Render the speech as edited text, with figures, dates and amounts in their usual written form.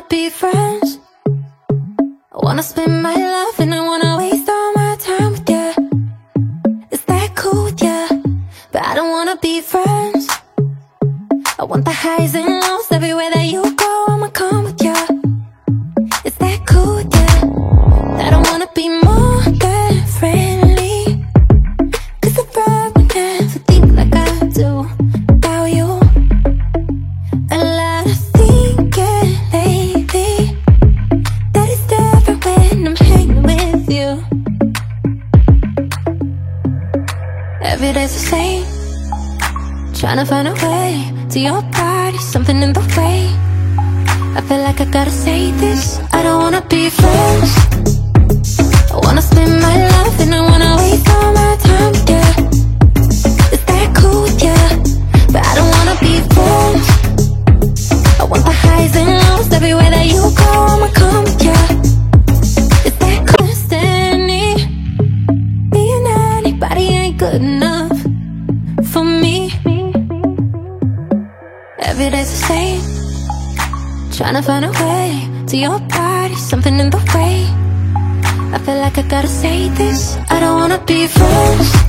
be friends. I wanna spend my life and I wanna waste all my time with you. Is that cool with you? But I don't wanna be friends. I want the highs and lows everywhere that you go. I'ma come with you. Is that cool with you? I don't wanna be more than friendly, 'cause I probably never think like I do about you. A lot of thinking lately that it's different when I'm hanging with you. Every day's the same, trying to find a way to your body, something in the way. I feel like I gotta say this. I don't wanna be friends. I wanna spend my life and I wanna waste all my time with you. Is that cool with you? But I don't wanna be friends. I want the highs and lows everywhere that you go. I'ma come with you. Is that cool? Standing, being anybody ain't good enough for me. Every day's the same, trying to find a way to your body, something in the way. I feel like I gotta say this. I don't wanna be friends.